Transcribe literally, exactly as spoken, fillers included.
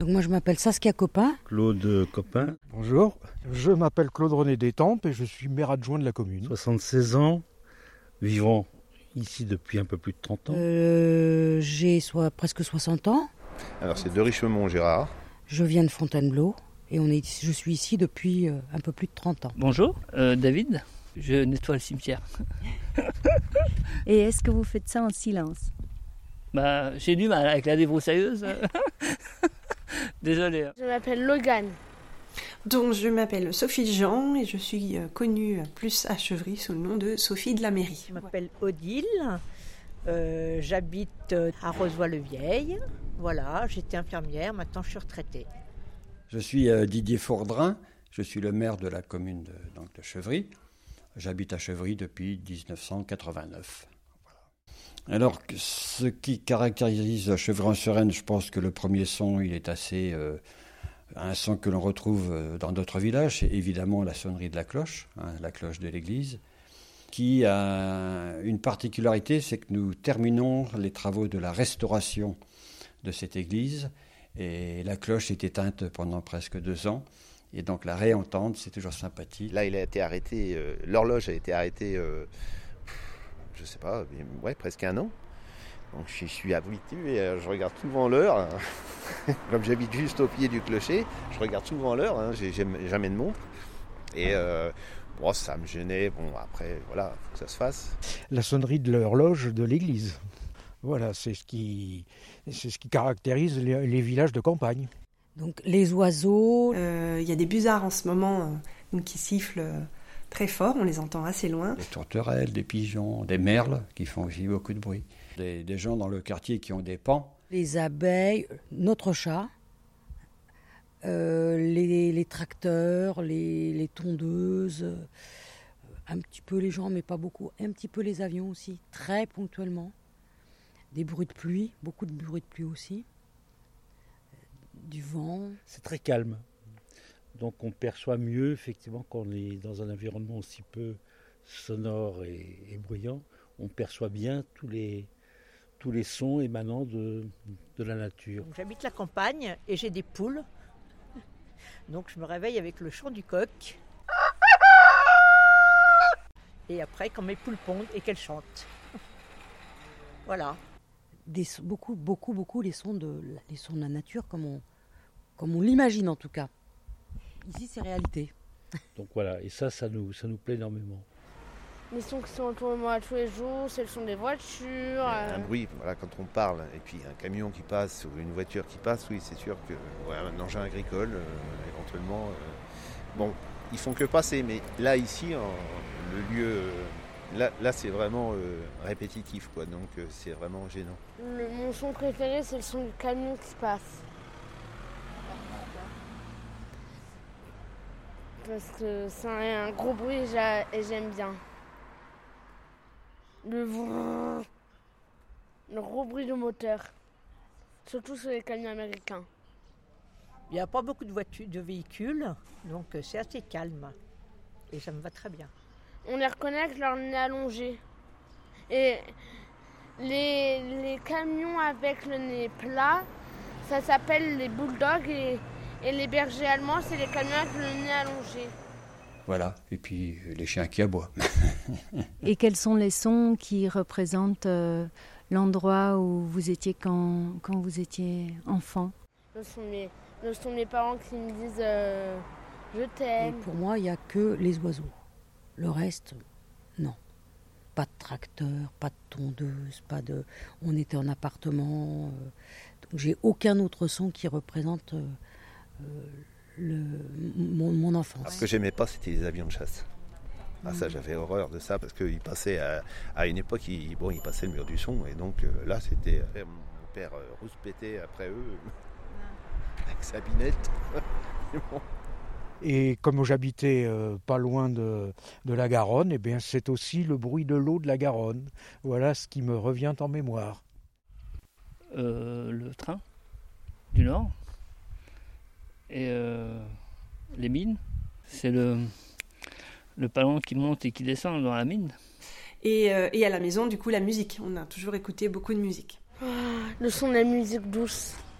Donc moi je m'appelle Saskia Copin. Claude Copin. Bonjour, je m'appelle Claude René Détampes et je suis maire adjoint de la commune. soixante-seize ans, vivant ici depuis un peu plus de trente ans. Euh, j'ai soit, presque soixante ans. Alors c'est de Richemont, Gérard. Je viens de Fontainebleau et on est, je suis ici depuis euh, un peu plus de trente ans. Bonjour, euh, David, je nettoie le cimetière. Et est-ce que vous faites ça en silence ? Bah, j'ai du mal avec la débroussailleuse. Désolé. Je m'appelle Logan. Donc je m'appelle Sophie Jean et je suis connue plus à Chevry sous le nom de Sophie de la Mairie. Je m'appelle Odile, euh, j'habite à Rozoy-le-Vieil. Voilà, j'étais infirmière, maintenant je suis retraitée. Je suis euh, Didier Fourdrin, je suis le maire de la commune de, donc de Chevry. J'habite à Chevry depuis dix-neuf cent quatre-vingt-neuf. Voilà. Alors, ce qui caractérise Chevry-en-Sereine, je pense que le premier son, il est assez... Euh, un son que l'on retrouve dans d'autres villages, c'est évidemment la sonnerie de la cloche, hein, la cloche de l'église, qui a une particularité, c'est que nous terminons les travaux de la restauration de cette église, et la cloche est éteinte pendant presque deux ans, et donc la réentendre, c'est toujours sympathique. Là, il a été arrêté, euh, l'horloge a été arrêtée, euh, je sais pas, ouais, presque un an. Donc je suis habitué et je regarde souvent l'heure. Comme j'habite juste au pied du clocher, je regarde souvent l'heure, hein, j'ai jamais de montre. Et euh, bon, ça me gênait, bon après, voilà, il faut que ça se fasse. La sonnerie de l'horloge de l'église. Voilà, c'est ce qui, c'est ce qui caractérise les, les villages de campagne. Donc les oiseaux... Il euh, y a des busards en ce moment euh, qui sifflent euh, très fort, on les entend assez loin. Des tourterelles, des pigeons, des merles qui font aussi beaucoup de bruit. Des, des gens dans le quartier qui ont des paons. Les abeilles, notre chat, euh, les, les tracteurs, les, les tondeuses, euh, un petit peu les gens, mais pas beaucoup, un petit peu les avions aussi, très ponctuellement. Des bruits de pluie, beaucoup de bruits de pluie aussi. Du vent. C'est très calme. Donc on perçoit mieux, effectivement, quand on est dans un environnement aussi peu sonore et, et bruyant, on perçoit bien tous les... tous les sons émanant de, de la nature. J'habite la campagne et j'ai des poules. Donc je me réveille avec le chant du coq. Et après, quand mes poules pondent et qu'elles chantent. Voilà. Des, beaucoup, beaucoup, beaucoup les sons de, les sons de la nature, comme on, comme on l'imagine en tout cas. Ici, c'est réalité. Donc voilà, et ça, ça nous, ça nous plaît énormément. Les sons qui sont autour de moi tous les jours, c'est le son des voitures. Euh... Un bruit, voilà, quand on parle, et puis un camion qui passe ou une voiture qui passe, oui, c'est sûr que ouais, un engin agricole, euh, éventuellement. Euh, bon, ils font que passer, mais là, ici, en, le lieu, euh, là, là c'est vraiment euh, répétitif, quoi, donc euh, c'est vraiment gênant. Le, mon son préféré, c'est le son du camion qui passe. Parce que c'est un, un gros bruit et j'aime bien. Le vrrr, le gros bruit de moteur, surtout sur les camions américains. Il n'y a pas beaucoup de voitures, de véhicules, donc c'est assez calme. Et ça me va très bien. On les reconnaît avec leur nez allongé. Et les, les camions avec le nez plat, ça s'appelle les bulldogs. Et, et les bergers allemands, c'est les camions avec le nez allongé. Voilà, et puis les chiens qui aboient. Et quels sont les sons qui représentent euh, l'endroit où vous étiez quand, quand vous étiez enfant ? Ce sont mes, ce sont mes parents qui me disent euh, « je t'aime ». Pour moi, il n'y a que les oiseaux. Le reste, non. Pas de tracteur, pas de tondeuse, pas de... On était en appartement. Euh... Donc j'ai aucun autre son qui représente... Euh, euh, Le, mon, mon enfance. Ce que j'aimais pas, c'était les avions de chasse. Ah, ça, j'avais horreur de ça parce qu'il passait à, à une époque, il, bon, il passait le mur du son et donc euh, là, c'était euh, mon père euh, rouspétait après eux avec sa binette. Bon. Et comme j'habitais euh, pas loin de, de la Garonne, eh bien, c'est aussi le bruit de l'eau de la Garonne. Voilà ce qui me revient en mémoire. Euh, le train du Nord. Et euh, les mines, c'est le, le ballon qui monte et qui descend dans la mine. Et, euh, et à la maison, du coup, la musique. On a toujours écouté beaucoup de musique. Ah, le son de la musique douce.